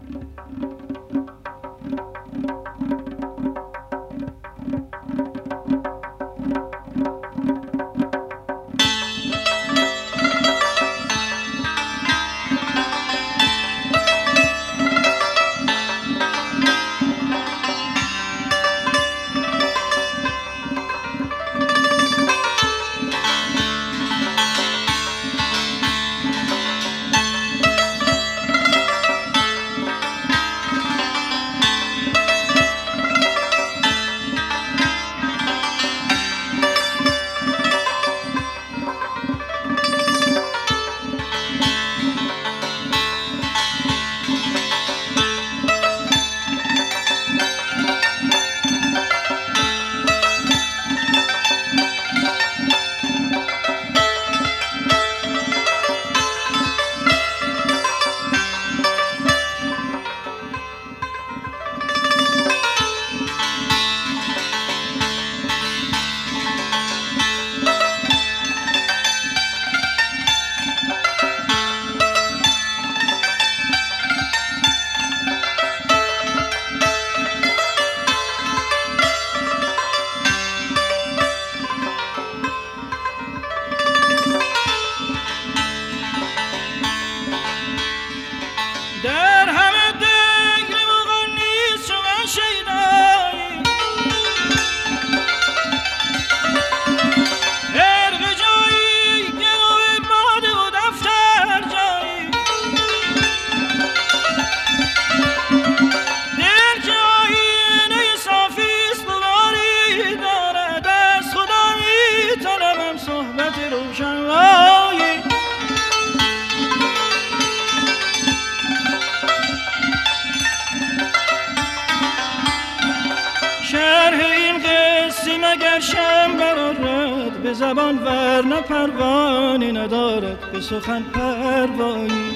به زبان ورنه پروانه ندارد به سخن پروایی.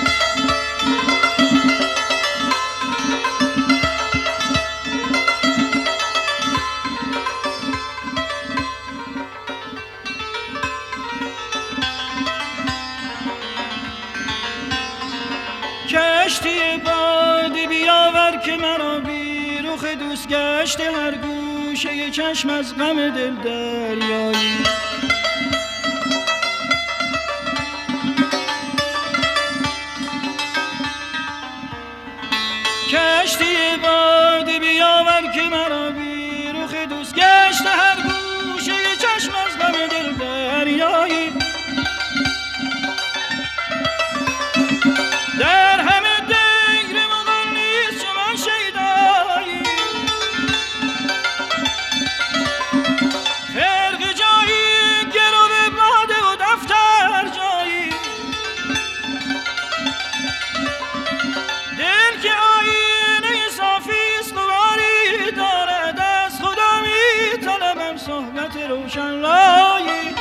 کشتی بادی بیاور که مرا بی رخ دوست گشته هر گوشه چشم از غم دل دریایی. کشتی بادی بیاور که مرا بی رخ دوست گشته هر گوشه چشم از غم دل دریایی. در همه دیر مغنیست چو من شیدایی، خرق جایی گرو باده و دفتر جایی. دل که آینه صافیست غباری دارد از خدا می طلبم صحبت روشن رایی.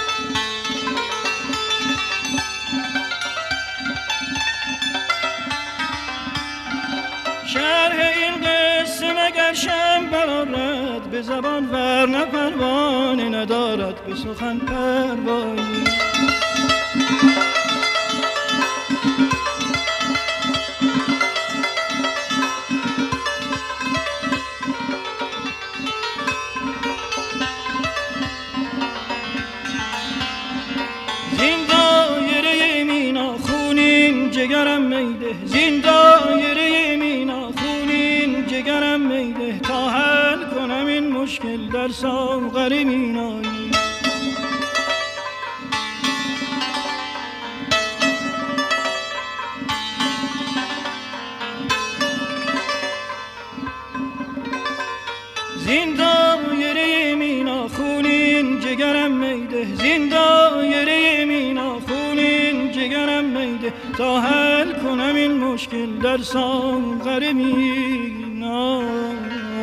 شرح این قصه مگر شم برآرد به زبان ورنه پروانه ندارد به سخن پروایی. زین دایره مینا خونین جگرم میده، زین دایره مینا خونین جگرم میده تا حل کنم این مشکل در ساغر مینایی. زین دایره مینا خونین جگرم میده، زین دایره مینا خونین جگرم میده تا حل کنم این مشکل در ساغر مینایی.